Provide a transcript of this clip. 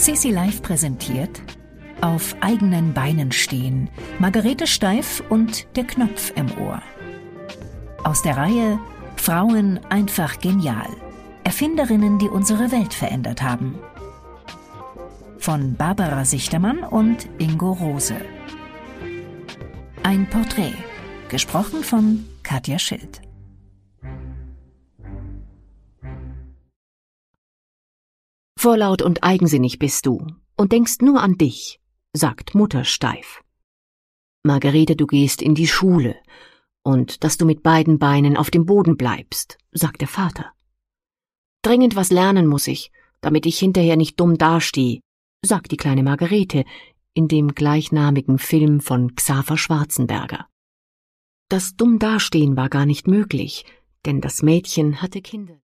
Sisi Live präsentiert Auf eigenen Beinen stehen, Margarete Steif und der Knopf im Ohr. Aus der Reihe Frauen einfach genial. Erfinderinnen, die unsere Welt verändert haben. Von Barbara Sichtermann und Ingo Rose. Ein Porträt, gesprochen von Katja Schild. Vorlaut und eigensinnig bist du und denkst nur an dich, sagt Mutter steif. Margarete, du gehst in die Schule und dass du mit beiden Beinen auf dem Boden bleibst, sagt der Vater. Dringend was lernen muss ich, damit ich hinterher nicht dumm dastehe, sagt die kleine Margarete in dem gleichnamigen Film von Xaver Schwarzenberger. Das dumm dastehen war gar nicht möglich, denn das Mädchen hatte Kinder.